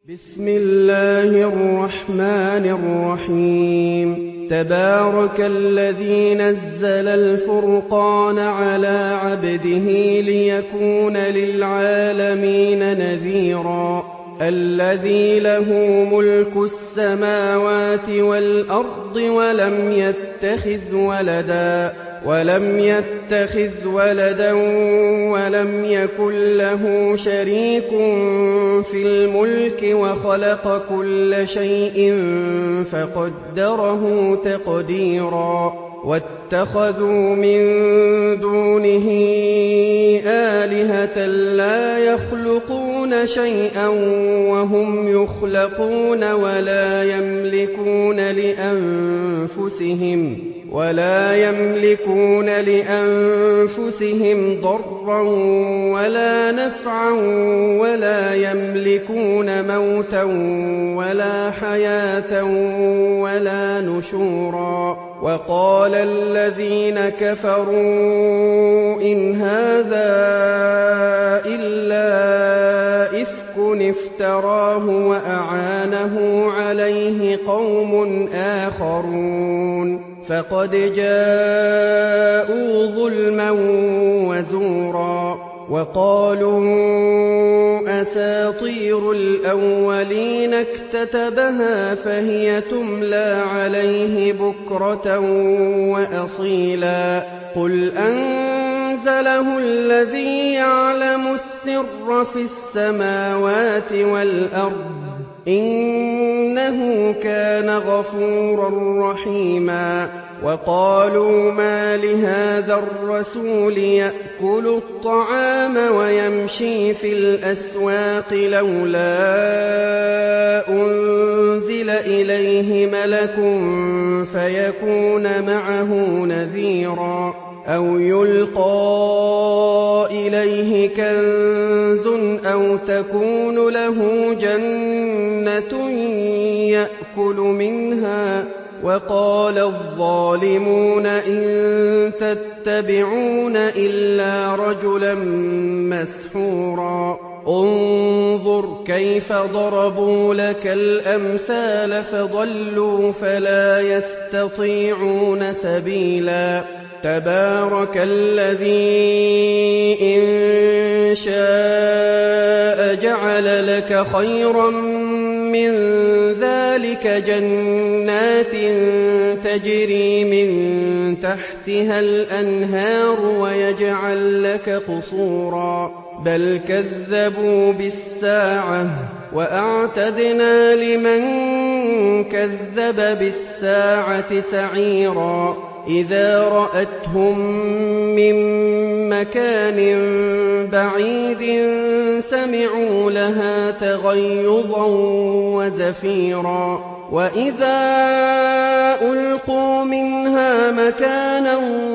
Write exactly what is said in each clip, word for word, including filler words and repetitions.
بسم الله الرحمن الرحيم تبارك الذي نزل الفرقان على عبده ليكون للعالمين نذيرا الذي له ملك السماوات والأرض ولم يتخذ ولدا ولم يتخذ ولدا ولم يكن له شريك في الملك وخلق كل شيء فقدره تقديرا واتخذوا من دونه آلهة لا يخلقون شيئا وهم يخلقون ولا يملكون لأنفسهم ولا يملكون لأنفسهم ضرا ولا نفعا ولا يملكون موتا ولا حياة ولا نشورا وقال الذين كفروا إن هذا إلا إفك افتراه وأعانه عليه قوم آخرون فقد جاءوا ظلما وزورا وقالوا أساطير الأولين اكتتبها فهي تملى عليه بكرة وأصيلا قل أنزله الذي يعلم السر في السماوات والأرض إنه كان غفورا رحيما وقالوا ما لهذا الرسول يأكل الطعام ويمشي في الأسواق لولا أنزل إليه ملك فيكون معه نذيرا أو يلقى إليه كنز أو تكون له جنة يأكل منها وقال الظالمون إن تتبعون إلا رجلا مسحورا انظر كيف ضربوا لك الأمثال فضلوا فلا يستطيعون سبيلا تبارك الذي إن شاء جعل لك خيرا من ذلك جنات تجري من تحتها الأنهار ويجعل لك قصورا بل كذبوا بالساعة وأعتدنا لمن كذب بالساعة سعيرا إذا رأتهم من مكان بعيد سمعوا لها تغيظا وزفيرا وإذا ألقوا منها مكانا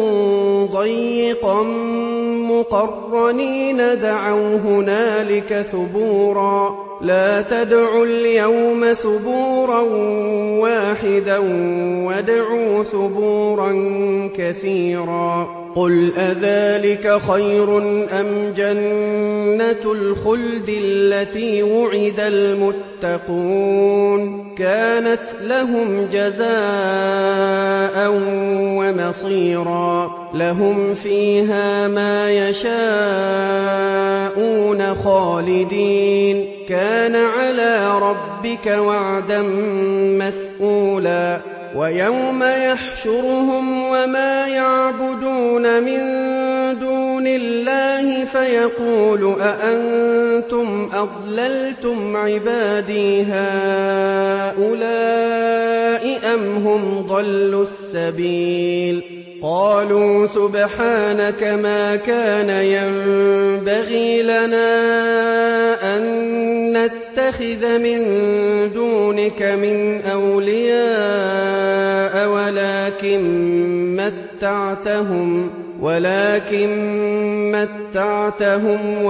ضيقا مقرنين دعوا هنالك ثبورا لا تدعوا اليوم ثبورا واحدا وادعوا ثبورا كثيرا قل أذلك خير أم جنة الخلد التي وعد المتقون كانت لهم جزاء ومصيرا لهم فيها ما يشاءون خالدين كان على ربك وعدا مسئولا ويوم يحشرهم وما يعبدون من دون الله فيقول أأنتم أضللتم عبادي هؤلاء أم هم ضلوا السبيل قالوا سبحانك ما كان ينبغي لنا أن نتخذ من دونك من أولياء ولكن متعتهم ولكن متعتهم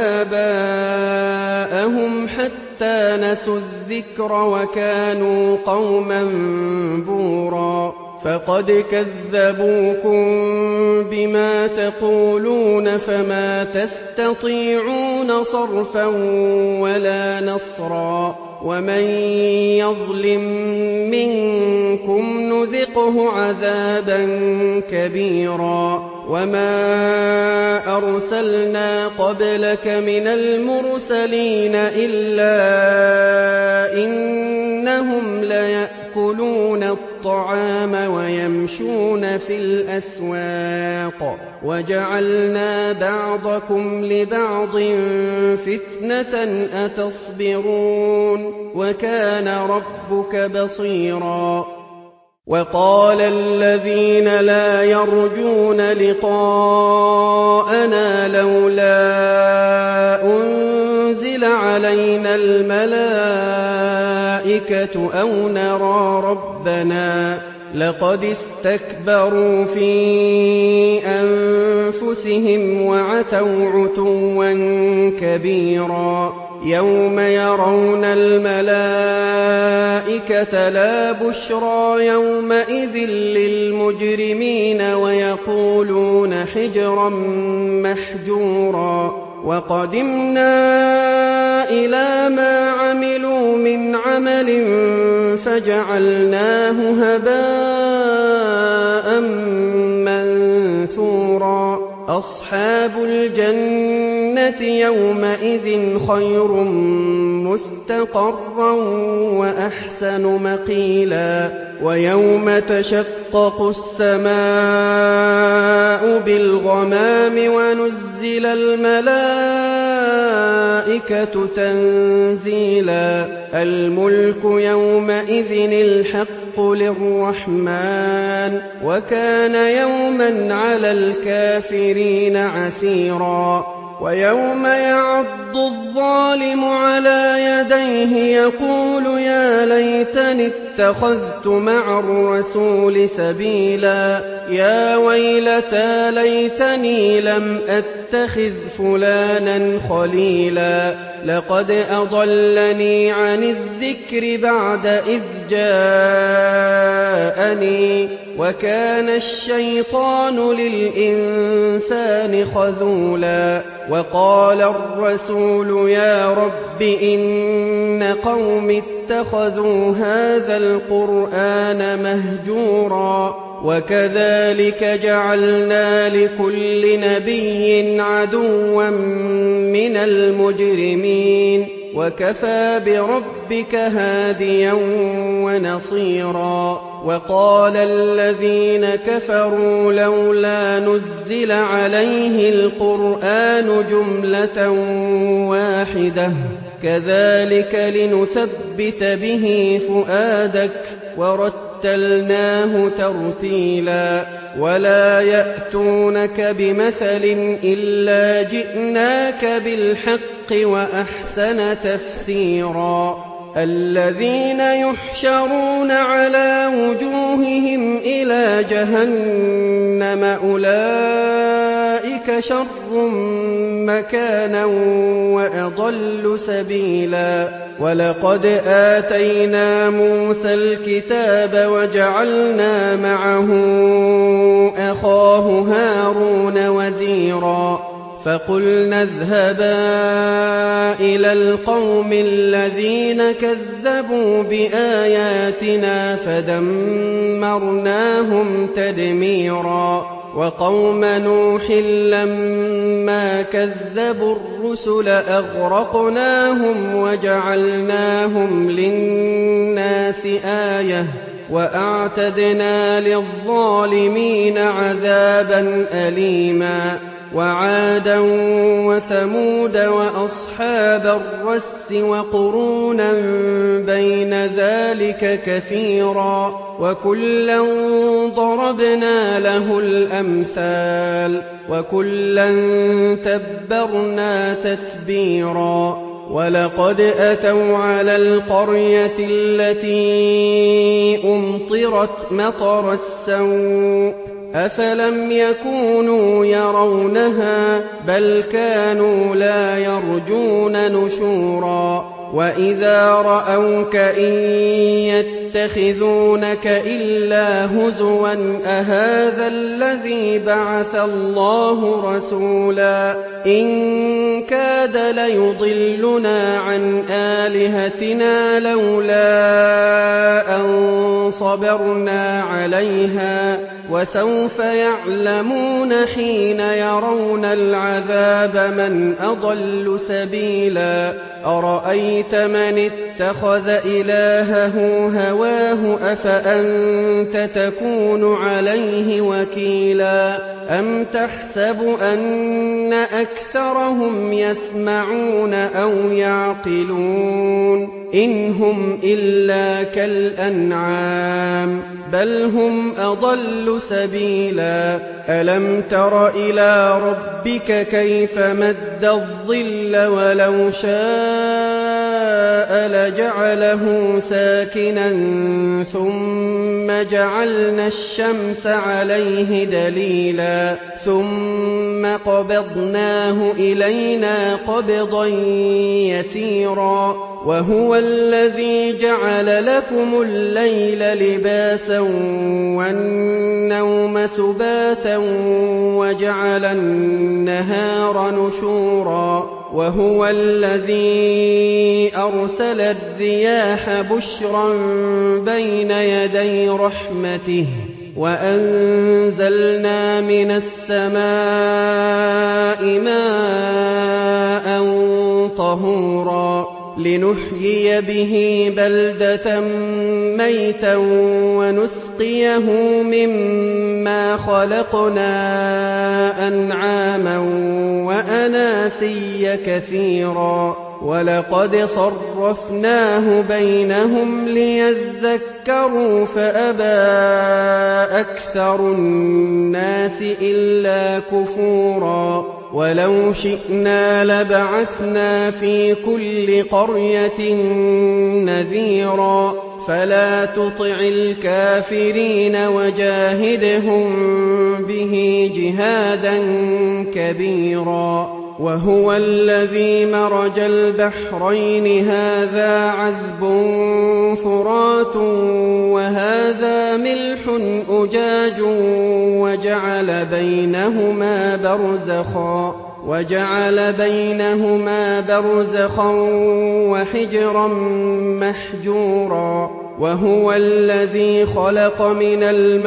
وآباءهم حتى نسوا الذكر وكانوا قوما بورا فقد كذبوكم بما تقولون فما تستطيعون صرفا ولا نصرا ومن يظلم منكم نذقه عذابا كبيرا وما أرسلنا قبلك من المرسلين إلا إنهم ليأكلون الطعام ويمشون في الأسواق وجعلنا بعضكم لبعض فتنة أتصبرون وكان ربك بصيرا وقال الذين لا يرجون لقاءنا لولا أنزل علينا الملائكة أو نرى ربنا لقد استكبروا في أنفسهم وعتوا عتوا كبيرا يوم يرون الملائكة لا بشرى يومئذ للمجرمين ويقولون حجرا محجورا وقدمنا إلى ما عملوا من عمل فجعلناه هباء منثورا أصحاب الجنة يومئذ خير مستقرا وأحسن مقيلا ويوم تشقق السماء بالغمام ونزل الملائكة تنزيلا الملك يومئذ الحق للرحمن وكان يوما على الكافرين عسيرا ويوم يعض الظالم على يديه يقول يا ليتني اتخذت مع الرسول سبيلا يا ويلتى ليتني لم أتخذ فلانا خليلا لقد أضلني عن الذكر بعد إذ جاءني وكان الشيطان للإنسان خذولا وقال الرسول يا رب إن قوم اتخذوا هذا القرآن مهجورا وكذلك جعلنا لكل نبي عدوا من المجرمين وكفى بربك هاديا ونصيرا وقال الذين كفروا لولا نزل عليه القرآن جملة واحدة كذلك لنثبت به فؤادك ورتلناه ترتيلا ولا يأتونك بمثل إلا جئناك بالحق وأحسن تفسيرا الذين يحشرون على وجوههم إلى جهنم أولئك شر مكانا وأضل سبيلا ولقد آتينا موسى الكتاب وجعلنا معه أخاه هارون وزيرا فقلنا اذهبا إلى القوم الذين كذبوا بآياتنا فدمرناهم تدميرا وقوم نوح لما كذبوا الرسل أغرقناهم وجعلناهم للناس آية وأعتدنا للظالمين عذابا أليما وعادا وثمود وأصحاب الرس وقرونا بين ذلك كثيرا وكلا ضربنا له الأمثال وكلا تبرنا تتبيرا ولقد أتوا على القرية التي أمطرت مطر السوء أفلم يكونوا يرونها بل كانوا لا يرجون نشورا وَإِذَا رَأَوْكَ إِن يَتَّخِذُونَكَ إِلَّا هُزُوًا أَهَٰذَا الَّذِي بَعَثَ اللَّهُ رَسُولًا إِن كَادَ لَيُضِلُّنَا عَنْ آلِهَتِنَا لَوْلَا أَن صَبَرْنَا عَلَيْهَا ۚ وَسَوْفَ يَعْلَمُونَ حِينَ يَرَوْنَ الْعَذَابَ مَنْ أَضَلُّ سَبِيلًا أَرَأَيْتَ مَنِ اتَّخَذَ إِلَٰهَهُ هَوَاهُ أَفَأَنتَ تَكُونُ عَلَيْهِ وَكِيلًا أَمْ تَحْسَبُ أَنَّ أَكْثَرَهُمْ يَسْمَعُونَ أَوْ يَعْقِلُونَ إِنْ هُمْ إِلَّا كَالْأَنْعَامِ بَلْ هُمْ أَضَلُّ سَبِيلًا أَلَمْ تَرَ إِلَىٰ رَبِّكَ كَيْفَ مَدَّ الظِّلَّ وَلَوْ شَاءَ لَجَعَلَهُ سَاكِنًا ثُمَّ جَعَلْنَا الشَّمْسَ عَلَيْهِ دَلِيلًا ثُمَّ قَبَضْنَاهُ إِلَيْنَا قَبْضًا يَسِيرًا وَهُوَ الَّذِي جَعَلَ لَكُمُ اللَّيْلَ لِبَاسًا وَالنَّوْمَ سُبَاتًا وَجَعَلَ النَّهَارَ نُشُورًا وَهُوَ الَّذِي أَرْسَلَ الرِّيَاحَ بُشْرًا بَيْنَ يَدَيْ رَحْمَتِهِ وَأَنزَلْنَا مِنَ السَّمَاءِ مَاءً طَهُورًا لِّنُحْيِيَ بِهِ بَلْدَةً مَّيْتًا وَنُسْقِيَهُ مِمَّا خَلَقْنَا أَنْعَامًا وَأَنَاسِيَّ كَثِيرًا وَلَقَدْ صَرَّفْنَاهُ بَيْنَهُمْ لِيَذَّكَّرُوا فَأَبَىٰ أَكْثَرُ النَّاسِ إِلَّا كُفُورًا وَلَوْ شِئْنَا لَبَعَثْنَا فِي كُلِّ قَرْيَةٍ نَّذِيرًا فَلَا تُطِعِ الْكَافِرِينَ وَجَاهِدْهُم بِهِ جِهَادًا كَبِيرًا وَهُوَ الَّذِي مَرَجَ الْبَحْرَيْنِ هَٰذَا عَذْبٌ فُرَاتٌ وَهَٰذَا مِلْحٌ أُجَاجٌ وَجَعَلَ بَيْنَهُمَا بَرْزَخًا وَجَعَلَ بَيْنَهُمَا بَرْزَخًا وَحِجْرًا مَّحْجُورًا وَهُوَ الَّذِي خَلَقَ مِنَ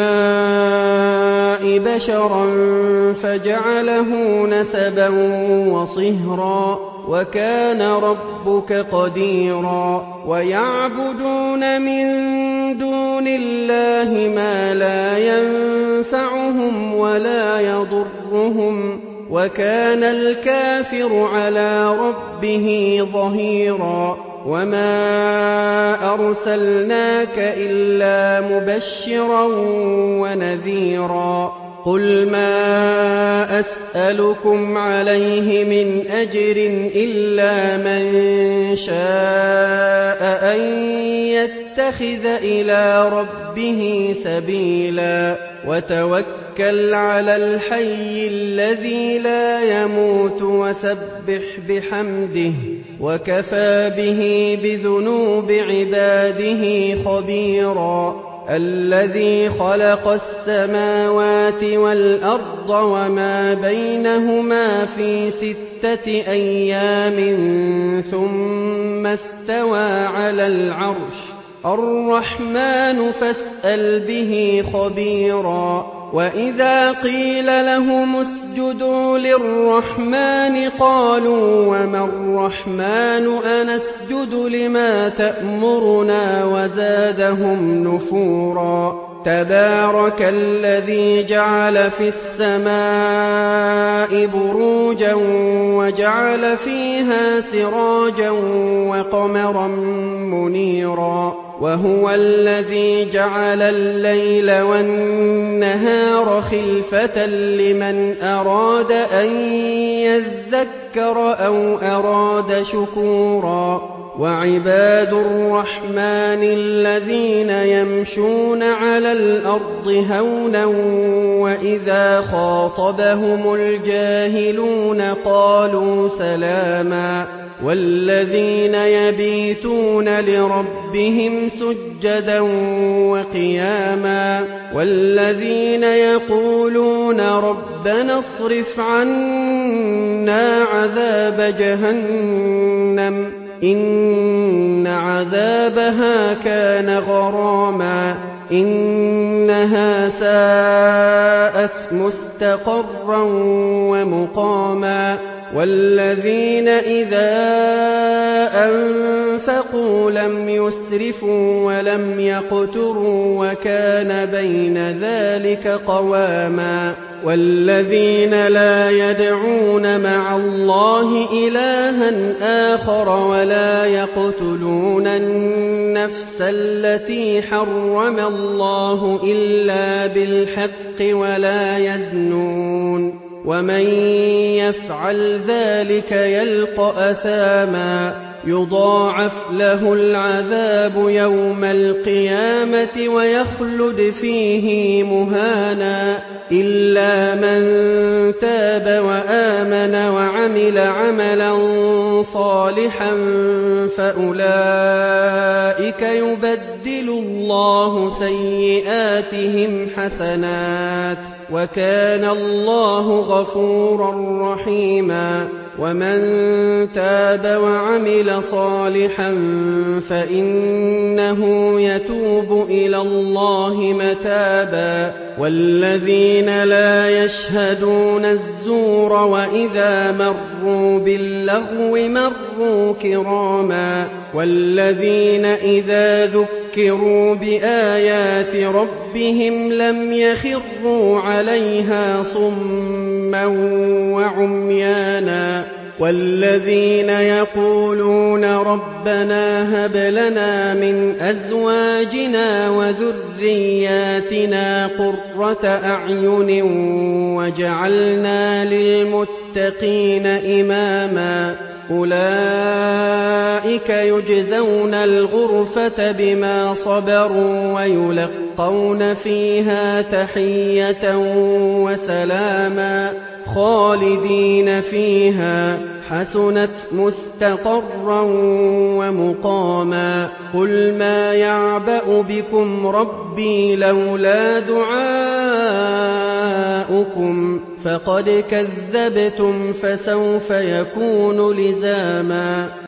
الْمَاءِ بَشَرًا فَجَعَلَهُ نَسَبًا وَصِهْرًا وَكَانَ رَبُّكَ قَدِيرًا وَيَعْبُدُونَ مِن دُونِ اللَّهِ مَا لَا يَنفَعُهُمْ وَلَا يَضُرُّهُمْ وَكَانَ الْكَافِرُ عَلَىٰ رَبِّهِ ظَهِيرًا وَمَا أَرْسَلْنَاكَ إِلَّا مُبَشِّرًا وَنَذِيرًا قُلْ مَا أَسْأَلُكُمْ عَلَيْهِ مِنْ أَجْرٍ إِلَّا مَن شَاءَ أَن يَتَّخِذَ إِلَىٰ رَبِّهِ سَبِيلًا وَتَوَكَّلْ عَلَى الْحَيِّ الَّذِي لَا يَمُوتُ وَسَبِّحْ بِحَمْدِهِ وَكَفَىٰ بِهِ بِذُنُوبِ عِبَادِهِ خَبِيرًا الَّذِي خَلَقَ السَّمَاوَاتِ وَالْأَرْضَ وَمَا بَيْنَهُمَا فِي سِتَّةِ أَيَّامٍ ثُمَّ اسْتَوَىٰ عَلَى الْعَرْشِ الرَّحْمَٰنُ فَاسْأَلْ بِهِ خَبِيرًا وَإِذَا قِيلَ لَهُمُ اسْجُدُوا لِلرَّحْمَٰنِ قَالُوا وَمَا الرَّحْمَٰنُ أَنَسْجُدُ لِمَا تَأْمُرُنَا وَزَادَهُمْ نُفُورًا تَبَارَكَ الَّذِي جَعَلَ فِي السَّمَاءِ بُرُوجًا وَجَعَلَ فِيهَا سِرَاجًا وَقَمَرًا مُّنِيرًا وَهُوَ الَّذِي جَعَلَ اللَّيْلَ وَالنَّهَارَ خِلْفَةً لِّمَنْ أَرَادَ أَن يَذَّكَّرَ أَوْ أَرَادَ شُكُورًا وَعِبَادُ الرَّحْمَٰنِ الَّذِينَ يَمْشُونَ عَلَى الْأَرْضِ هَوْنًا وَإِذَا خَاطَبَهُمُ الْجَاهِلُونَ قَالُوا سَلَامًا وَالَّذِينَ يَبِيتُونَ لِرَبِّهِمْ سُجَّدًا وَقِيَامًا وَالَّذِينَ يَقُولُونَ رَبَّنَا اصْرِفْ عَنَّا عَذَابَ جَهَنَّمَ إِنَّ عَذَابَهَا كَانَ غَرَامًا إِنَّهَا سَاءَتْ مُسْتَقَرًّا وَمُقَامًا وَالَّذِينَ إِذَا أَنفَقُوا لَمْ يُسْرِفُوا وَلَمْ يَقْتُرُوا وَكَانَ بَيْنَ ذَلِكَ قَوَامًا وَالَّذِينَ لَا يَدْعُونَ مَعَ اللَّهِ إِلَٰهًا آخَرَ وَلَا يَقْتُلُونَ النَّفْسَ الَّتِي حَرَّمَ اللَّهُ إِلَّا بِالْحَقِّ وَلَا يَزْنُونَ وَمَن يَفْعَلْ ذَلِكَ يَلْقَ أَثَامًا يُضَاعَفْ لَهُ الْعَذَابُ يَوْمَ الْقِيَامَةِ وَيَخْلُدْ فِيهِ مُهَانًا إِلَّا مَن تَابَ وَآمَنَ وَعَمِلَ عَمَلًا صَالِحًا فَأُولَٰئِكَ يُبَدِّلُ اللَّهُ سَيِّئَاتِهِمْ حَسَنَاتٍ وَكَانَ اللَّهُ غَفُورًا رَّحِيمًا وَمَن تَابَ وَعَمِلَ صَالِحًا فَإِنَّهُ يَتُوبُ إِلَى اللَّهِ مَتَابًا وَالَّذِينَ لَا يَشْهَدُونَ الزُّورَ وَإِذَا مَرُّوا بِاللَّغْوِ مَرُّوا كِرَامًا وَالَّذِينَ إِذَا ذُكِّرُوا بِآيَاتِ رَبِّهِمْ لَمْ يَخِرُّوا عَلَيْهَا صُمًّا وَعُمْيَانًا وَالَّذِينَ يَقُولُونَ رَبَّنَا هَبْ لَنَا مِنْ أَزْوَاجِنَا وَذُرِّيَّاتِنَا قُرَّةَ أَعْيُنٍ وَاجْعَلْنَا لِلْمُتَّقِينَ إِمَامًا أُولَٰئِكَ يُجْزَوْنَ الْغُرْفَةَ بِمَا صَبَرُوا وَيُلَقَّوْنَ فِيهَا تَحِيَّةً وَسَلَامًا خَالِدِينَ فِيهَا حَسُنَتْ مُسْتَقَرًّا وَمُقَامًا قُلْ مَا يَعْبَأُ بِكُمْ رَبِّي لَوْلَا دُعَاؤُكُمْ فَقَدْ كَذَّبْتُمْ فَسَوْفَ يَكُونُ لِزَامًا